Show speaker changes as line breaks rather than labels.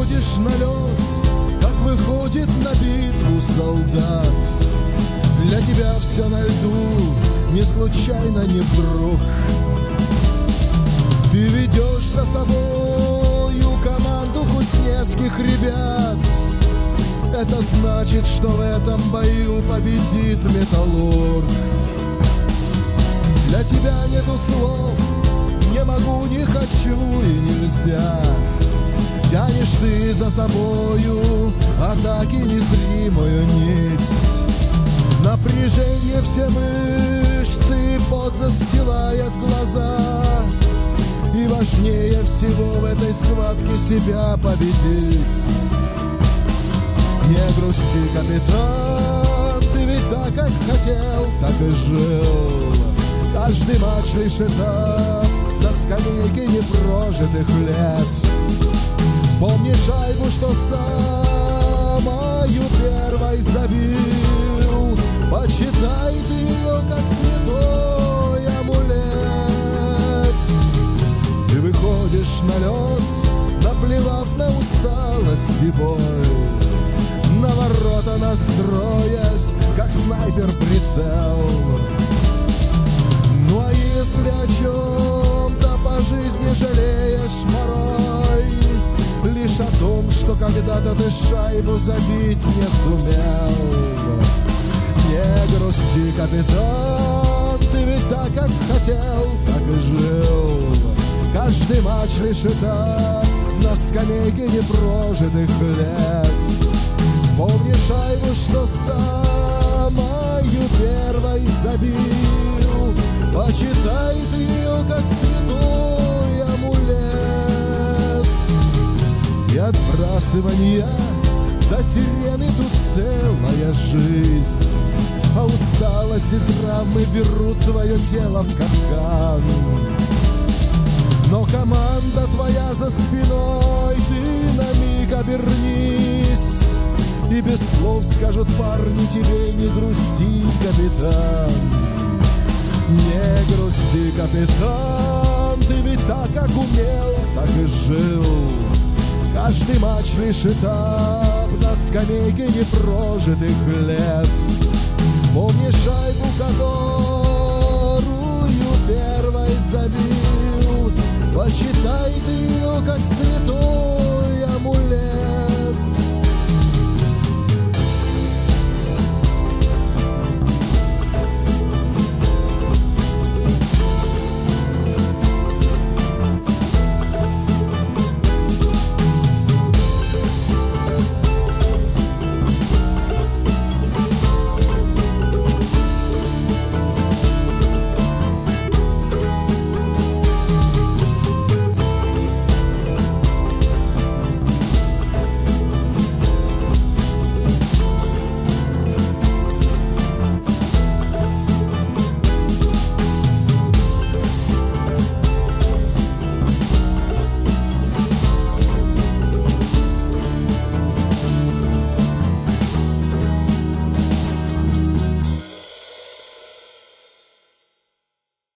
выходишь на лед, как выходит на битву солдат. Для тебя все на льду, не случайно, не вдруг. Ты ведешь за собою команду кузнецких ребят. Это значит, что в этом бою победит металлург. Для тебя нету слов, не могу, не хочу и нельзя. Тянешь ты за собою атаки незримую нить. Напряжение все мышцы, пот застилает глаза. И важнее всего в этой схватке себя победить. Не грусти, капитан, ты ведь так, как хотел, так и жил. Каждый матч лишь этап на скамейке непрожитых лет. Вспомни шайбу, что самую первой забил. Почитай ты ее, как святой амулет. Ты выходишь на лед, наплевав на усталость и боль, на ворота настроясь, как снайпер прицел. Ну а если о чем-то по жизни жалеешь порой, лишь о том, что когда-то ты шайбу забить не сумел. Не грусти, капитан, ты ведь так, как хотел, так и жил. Каждый матч лишь этап на скамейке непрожитых лет. Вспомни шайбу, что самую первой забил. Почитай ты ее, как святой амулет. И от отбрасывания до сирены тут целая жизнь. А усталость и травмы берут твое тело в капкан. Но команда твоя за спиной, ты на миг обернись, и без слов скажут парни тебе: не грусти, капитан. Не грусти, капитан, ты ведь так, как умел, так и жил. Каждый матч лишь этап на скамейке непрожитых лет. Помни шайбу, которую первой забил. Почитай ты ее, как святой